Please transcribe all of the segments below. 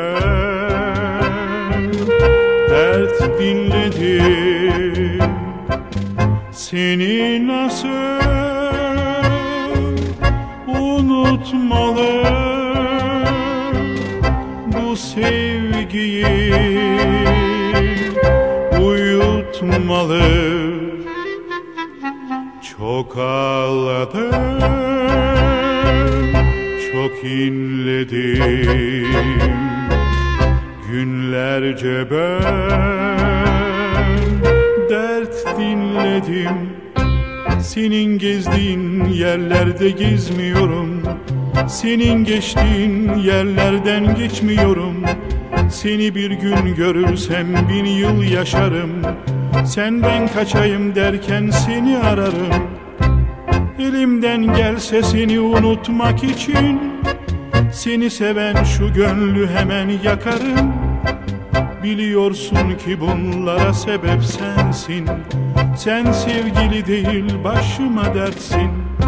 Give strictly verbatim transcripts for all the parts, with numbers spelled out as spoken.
ben dert dinledim. Seni nasıl unutmalı bu sevgiyi uyutmalı. Çok ağladım, çok inledim. Günlerce ben dert dinledim. Senin gezdiğin yerlerde gezmiyorum, senin geçtiğin yerlerden geçmiyorum. Seni bir gün görürsem bin yıl yaşarım. Senden kaçayım derken seni ararım. Elimden gelse seni unutmak için, seni seven şu gönlü hemen yakarım. Biliyorsun ki bunlara sebep sensin. Sen sevgili değil başıma dertsin.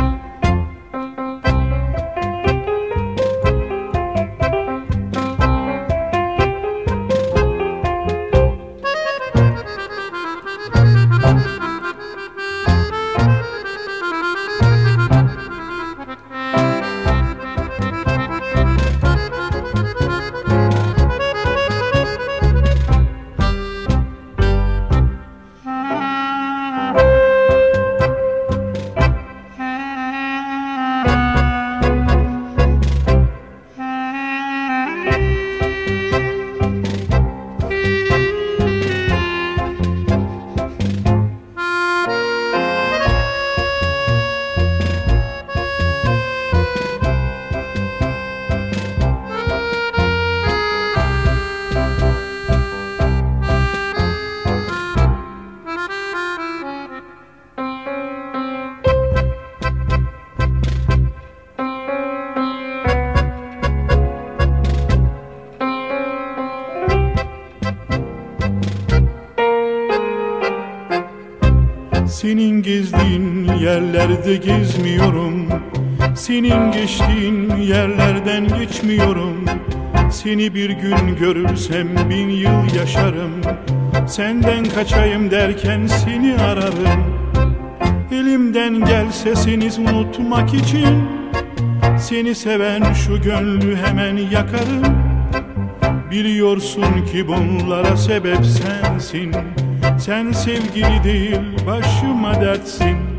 Senin gezdiğin yerlerde gezmiyorum, senin geçtiğin yerlerden geçmiyorum. Seni bir gün görürsem bin yıl yaşarım. Senden kaçayım derken seni ararım. Elimden gelse seni unutmak için, seni seven şu gönlü hemen yakarım. Biliyorsun ki bunlara sebep sensin. Sen sevgili değil başıma dertsin.